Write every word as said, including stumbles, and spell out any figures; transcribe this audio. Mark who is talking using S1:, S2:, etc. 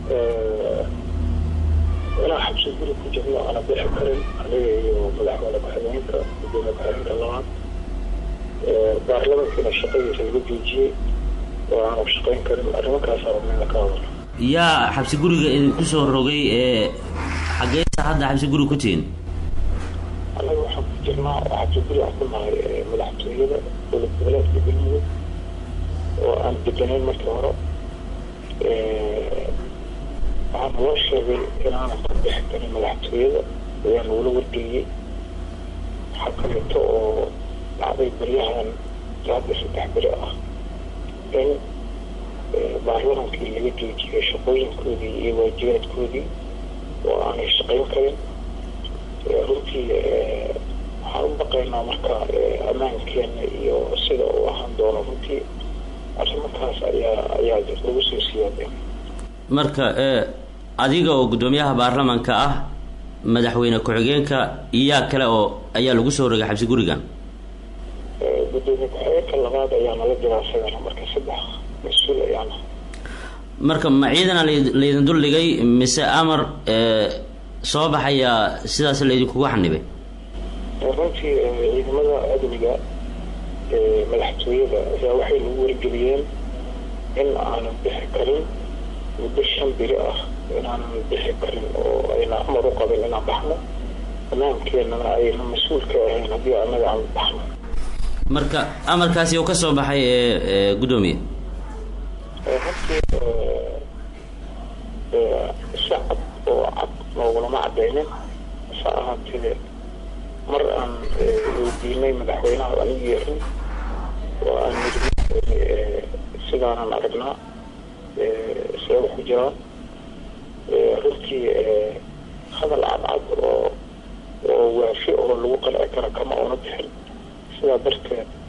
S1: أنا حبس الجري في جميع أنا بحكرن عليه ومدحونا بحرينك بدون بحرينك اللغات بارلمان كنا الشقية في الجوجي وأنا شقين كريم أرمك أصار من الكاور
S2: يا حبس الجري كسر رجي حاجات حد حبس الجري كتين
S1: أنا وحب جماعة حبس الجري أقول مع مدحتوية والبلاد بيجنوا وأنا بدنا المكورة أنا وشغل إن أنا أطبح كريم مدحتوية وأنا ولو ودي حكمته بعضي بريها زاد فتح بريئة إن بعضهم كي اللي يجي شقوين كودي وجيات كودي وأنا شقين كريم runtii waxaan u baqaynaa marka ammaankeena iyo sida uu ahaan doono runtii arrimahaas ayaa ayaa lagu soo siyaadeen
S2: marka adiga oo gudoomiyaha baarlamaanka ah madaxweyne ku-xigeenka iyo kale oo ayaa lagu soo rogay xabsi gurigan
S1: gudoomiye ku-xigeenka labaad ayaa nala jiraasayna marka saddex mas-uul ayaana
S2: marka ma ciidana laydin dul dhigay mise amar soo baxaya sidaas laydinkugu xanibay
S1: runtii ciidamada amniga madaxtooyada ayaa waxay lagu wargeliyeen in aanan bixi karin muddo shan biri ah inaanan bixi karin oo ayna amar u qabin inaan baxno amaankeenana ayna mas-uul ka ahayn haddii annaga aan baxno
S2: marka amarkaasi uu ka soo baxay ee gudoomiye
S1: runtii shacab oo cad noogulama cadaynin hase ahaatee mar aan weydiinay madaxweynaha aniga yeerin oo aan nidhi sidaanan aragnaa see wax ku jiraan runtii hadal cadcad oo oo waafi oo lagu qanci kara kama una bixin sidaa darteed